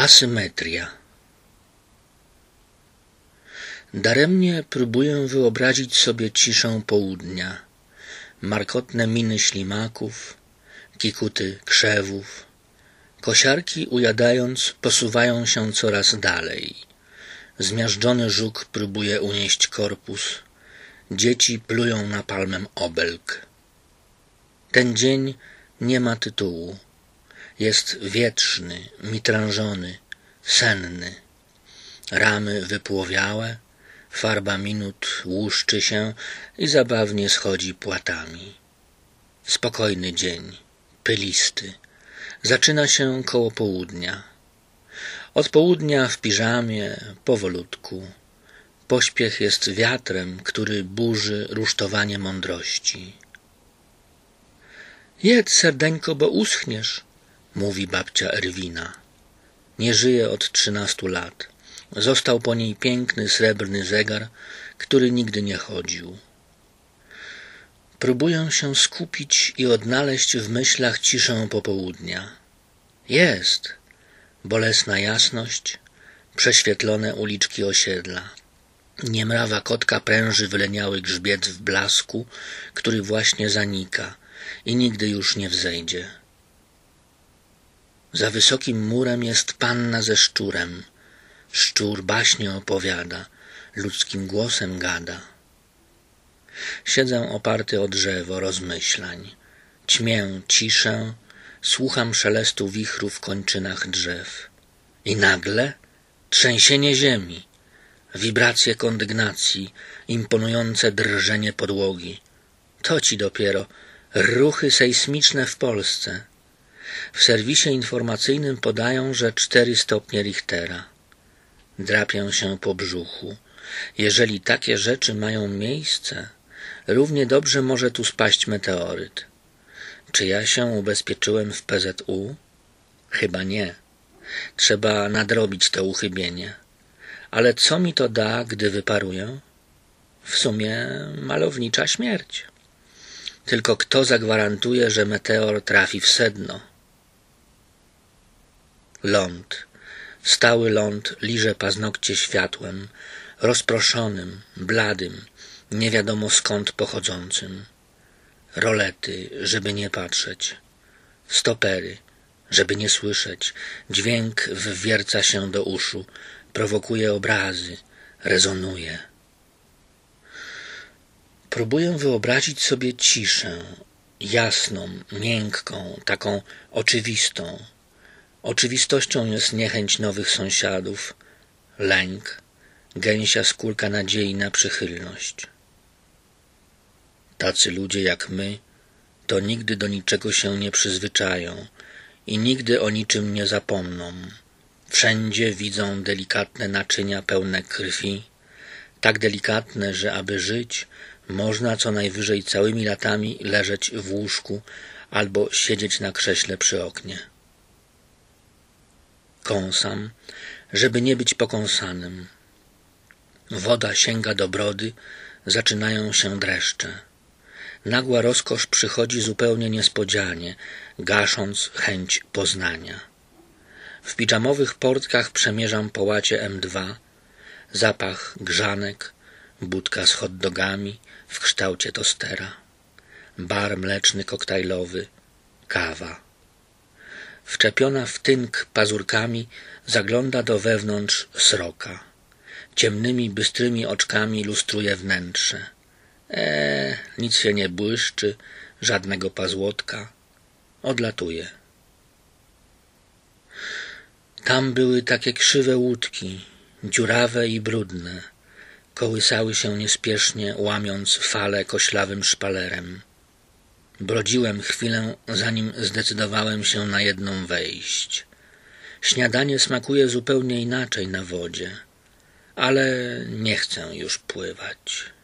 Asymetria. Daremnie próbuję wyobrazić sobie ciszę południa, markotne miny ślimaków, kikuty krzewów. Kosiarki, ujadając, posuwają się coraz dalej. Zmiażdżony żuk próbuje unieść korpus. Dzieci plują napalmem obelg. Ten dzień nie ma tytułu. Jest wietrzny, mitrężony, senny. Ramy wypłowiałe, farba minut łuszczy się i zabawnie schodzi płatami. Spokojny dzień, pylisty. Zaczyna się koło południa. Od południa w piżamie, powolutku. Pośpiech jest wiatrem, który burzy rusztowanie mądrości. Jedz, serdeńko, bo uschniesz, mówi babcia Erwina. Nie żyje od 13 lat. Został po niej piękny, srebrny zegar, który nigdy nie chodził. Próbuję się skupić i odnaleźć w myślach ciszę popołudnia. Jest bolesna jasność, prześwietlone uliczki osiedla. Niemrawa kotka pręży wyleniały grzbiet w blasku, który właśnie zanika i nigdy już nie wzejdzie. Za wysokim murem jest panna ze szczurem. Szczur baśnie opowiada, ludzkim głosem gada. Siedzę oparty o drzewo rozmyślań. Ćmię ciszę, słucham szelestu wichru w kończynach drzew. I nagle trzęsienie ziemi, wibracje kondygnacji, imponujące drżenie podłogi. To ci dopiero ruchy sejsmiczne w Polsce. W serwisie informacyjnym podają, że 4 stopnie Richtera. Drapię się po brzuchu. Jeżeli takie rzeczy mają miejsce, równie dobrze może tu spaść meteoryt. Czy ja się ubezpieczyłem w PZU? Chyba nie. Trzeba nadrobić to uchybienie. Ale co mi to da, gdy wyparuję? W sumie malownicza śmierć. Tylko kto zagwarantuje, że meteor trafi w sedno? Ląd. Stały ląd liże paznokcie światłem, rozproszonym, bladym, nie wiadomo skąd pochodzącym. Rolety, żeby nie patrzeć. Stopery, żeby nie słyszeć. Dźwięk wwierca się do uszu, prowokuje obrazy, rezonuje. Próbuję wyobrazić sobie ciszę, jasną, miękką, taką oczywistą. Oczywistością jest niechęć nowych sąsiadów, lęk, gęsia skórka nadziei na przychylność. Tacy ludzie jak my to nigdy do niczego się nie przyzwyczają i nigdy o niczym nie zapomną. Wszędzie widzą delikatne naczynia pełne krwi, tak delikatne, że aby żyć, można co najwyżej całymi latami leżeć w łóżku albo siedzieć na krześle przy oknie. Kąsam, żeby nie być pokąsanym. Woda sięga do brody, zaczynają się dreszcze. Nagła rozkosz przychodzi zupełnie niespodzianie, gasząc chęć poznania. W pidżamowych portkach przemierzam po łacie M2, zapach grzanek, budka z hot dogami w kształcie tostera, bar mleczny koktajlowy, kawa. Wczepiona w tynk pazurkami zagląda do wewnątrz sroka. Ciemnymi, bystrymi oczkami lustruje wnętrze. Nic się nie błyszczy, żadnego pazłotka. Odlatuje. Tam były takie krzywe łódki, dziurawe i brudne. Kołysały się niespiesznie, łamiąc fale koślawym szpalerem. Brodziłem chwilę, zanim zdecydowałem się na jedną wejść. Śniadanie smakuje zupełnie inaczej na wodzie, ale nie chcę już pływać.